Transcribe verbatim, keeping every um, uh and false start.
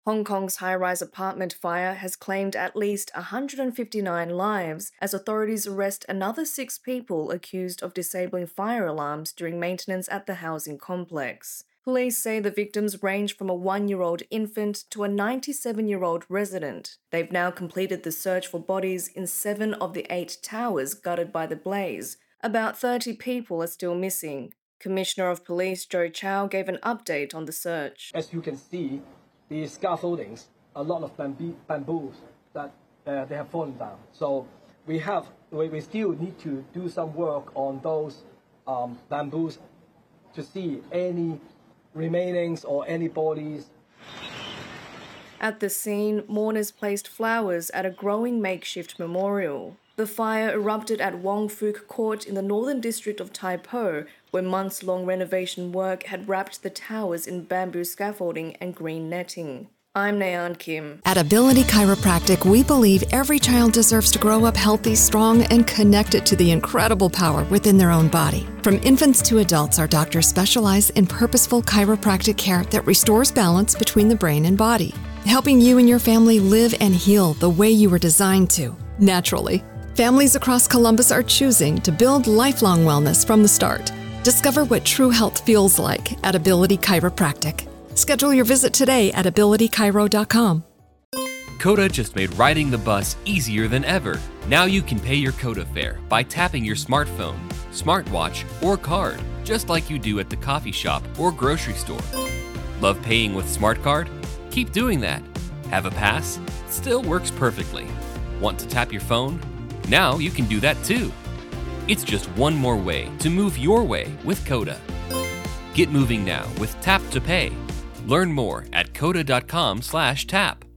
Hong Kong's high-rise apartment fire has claimed at least one hundred fifty-nine lives as authorities arrest another six people accused of disabling fire alarms during maintenance at the housing complex. Police say the victims range from a one-year-old infant to a ninety-seven-year-old resident. They've now completed the search for bodies in seven of the eight towers gutted by the blaze. About thirty people are still missing. Commissioner of Police Joe Chow gave an update on the search. As you can see, the scaffoldings, a lot of bamboo, bamboos that uh, they have fallen down. So we have, we, we still need to do some work on those um, bamboos to see any remainings or any bodies. At the scene, mourners placed flowers at a growing makeshift memorial. The fire erupted at Wong Fuk Court in the northern district of Tai Po, where months-long renovation work had wrapped the towers in bamboo scaffolding and green netting. I'm Nayan Kim. At Ability Chiropractic, we believe every child deserves to grow up healthy, strong, and connected to the incredible power within their own body. From infants to adults, our doctors specialize in purposeful chiropractic care that restores balance between the brain and body, helping you and your family live and heal the way you were designed to, naturally. Families across Columbus are choosing to build lifelong wellness from the start. Discover what true health feels like at Ability Chiropractic. Schedule your visit today at ability chiro dot com. Coda just made riding the bus easier than ever. Now you can pay your Coda fare by tapping your smartphone, smartwatch, or card, just like you do at the coffee shop or grocery store. Love paying with SmartCard? Keep doing that. Have a pass? Still works perfectly. Want to tap your phone? Now you can do that too. It's just one more way to move your way with Coda. Get moving now with Tap to Pay. Learn more at coda dot com slash tap.